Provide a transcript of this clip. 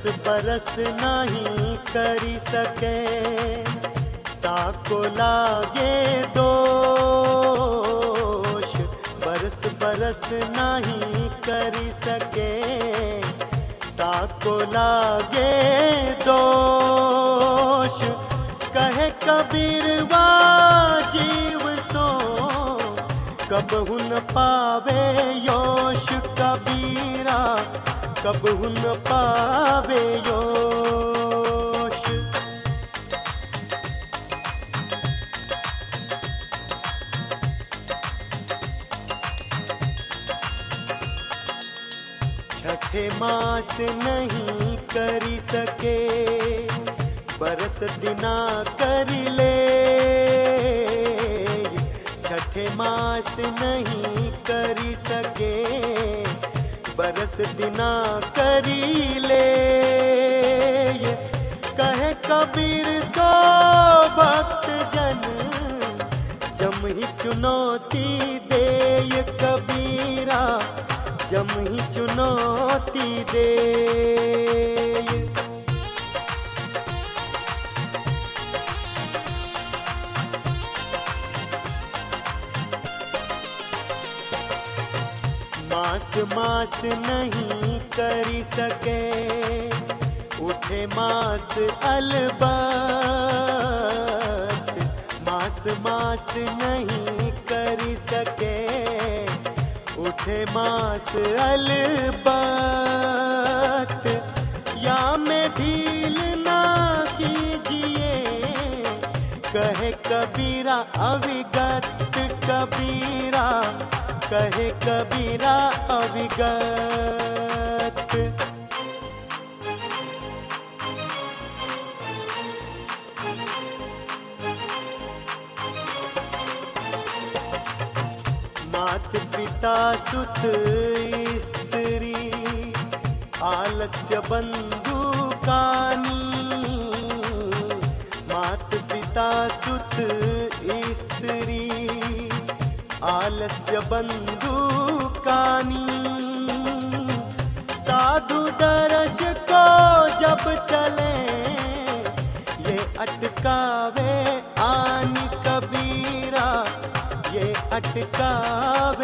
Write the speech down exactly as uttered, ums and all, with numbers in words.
बरस बरस नहीं करी सके, ताको लागे दोष। बरस बरस नहीं करी सके, ताको लागे दोष। कहे कबीरवा जीव सो कबहु न पावे योश। कबीरा कबहु न पावे योश। छठे मास नहीं करी सके, बरस दिना करी ले। छठे मास नहीं करी सके, बरस दिना करी ले। कहे कबीर सो भक्त जन जम ही चुनौती दे। कबीरा जम ही चुनौती दे। मास मास नहीं करी सके, उठे मास अलबत। मास मास नहीं करी सके, उठे मास अलबत। या में ढील ना कीजिए, कहे कबीरा अविगत। कबीरा कहे कबीरा अविगत। मात पिता सुत स्त्री, आलस्य बंधु कानी। मात पिता सुत स्त्री, आलस्य बंधु कानी। साधु दर्श को जब चले, ये अटकावे आनी। कबीरा ये अटकावे